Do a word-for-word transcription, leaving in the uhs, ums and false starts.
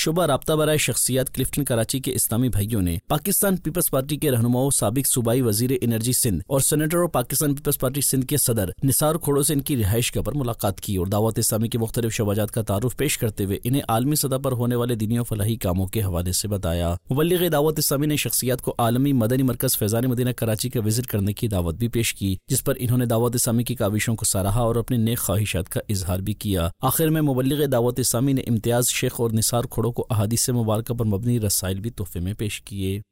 शुबा राब्ता बराए शख्सियात क्लिफ्टन कराची के इस्लामी भाइयों ने पाकिस्तान पीपल्स पार्टी के रहनुमाओं, साबिक सूबाई वजीर एनर्जी सिंध और सेनेटर और पाकिस्तान पीपल्स पार्टी सिंध के सदर निसार खोड़ो से इनकी रिहाइश पर मुलाकात की और दावत इस्लामी के मुख्तलिफ शवाजात का तारुफ पेश करते हुए इन्हें आलमी सतह पर होने वाले दीनी और फलाही कामों के हवाले से बताया। मुबल्लिग दावत इस्लामी ने शख्सियात को आलमी मदनी मरकज फैजान मदीना कराची का विजिट करने की दावत भी पेश की, जिस पर इन्होंने दावत इस्लामी की काविशों को सराहा और अपनी नेक ख्वाहिशात का इजहार भी किया। आखिर में मुबल्लिग दावत इस्लामी ने इम्तियाज शेख और निसार खोड़ो को अहादीस मुबारक पर मबनी रसाइल भी तोहफे में पेश किए।